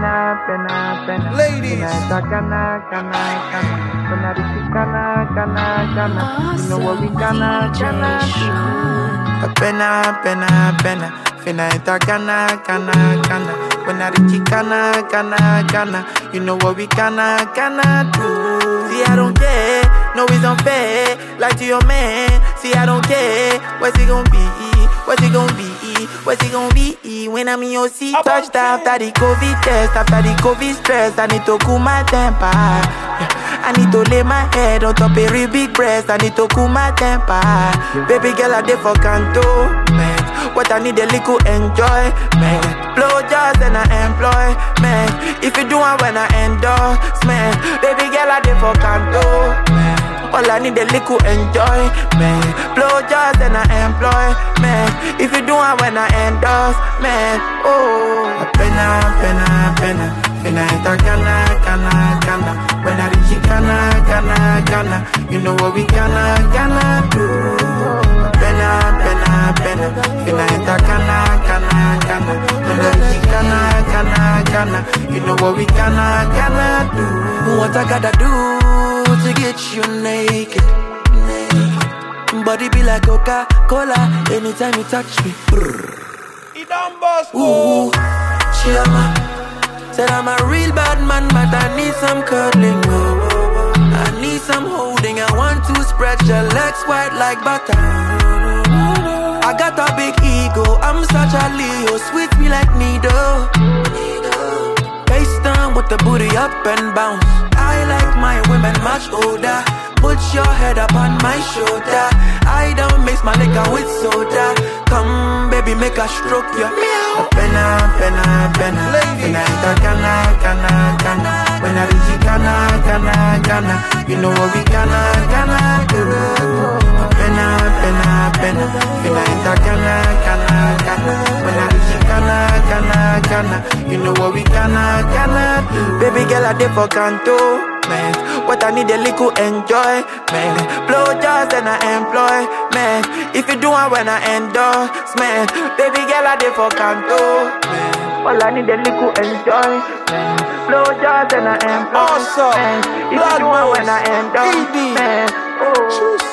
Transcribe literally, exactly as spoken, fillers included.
pena, pena, pena. Ladies. Pena, kana, kana, kana. Pena, kana, kana, kana. You know what we kana, kana, do. Pena, pena, pena. Pena, kana, kana, kana. Pena, kana, kana, kana. You know what we kana, kana, do. See, I don't care. No, it's unfair. Like to your man. See, I don't care. What's it gonna be? What's it gonna be? What's it gonna be? When I'm in your seat, touched after the COVID test, after the COVID stress, I need to cool my temper. Yeah. I need to lay my head on top of a big breast. I need to cool my temper. Baby girl, I did for canto, man. What I need a little enjoy, man. Blow jobs and I employ, man. If you do it when I endorse, man. Baby girl, I did for canto, man. All I need a little enjoy, man. Blow jobs and I employ, man. If you do it when I endorse, man. Oh, pena, pena, pena. Pena ita kana, kana, kana. When I reach it, kana, kana, kana. You know what we kana, kana do. Pena, pena, pena. Pena ita kana, kana, kana. When I reach it, kana, kana, kana. You know what we kana, kana do. What I gotta do to get you naked? Body be like Coca-Cola anytime you touch me. He done bust. Ooh, Chiama said I'm a real bad man, but I need some cuddling. I need some holding. I want to spread your legs wide like butter. I got a big ego. I'm such a Leo, sweet me like needle. Face down with the booty up and bounce. I like my women much older. Put your head up on my shoulder. I don't mix my liquor with soda. Come, baby, make a stroke ya. Meow. Pena, pena, pena. Pena ita kana, kana, kana. When I reach it, kana, kana, kana. You know what we kana, kana do. Pena, pena, pena. Pena ita kana, kana, kana. When I reach it, kana, kana, kana. You know what we kana, kana do. Baby girl, I did for canto, man. What I need a little enjoy, man. Blow jobs and I employ, man. If you do it when I endorse, man. Baby girl, I did for canto, man. All I need a little enjoy, man. Blow jobs and I employ, Awesome. man. If Blood you do it Boys. when I endorse, E D. man. Oh.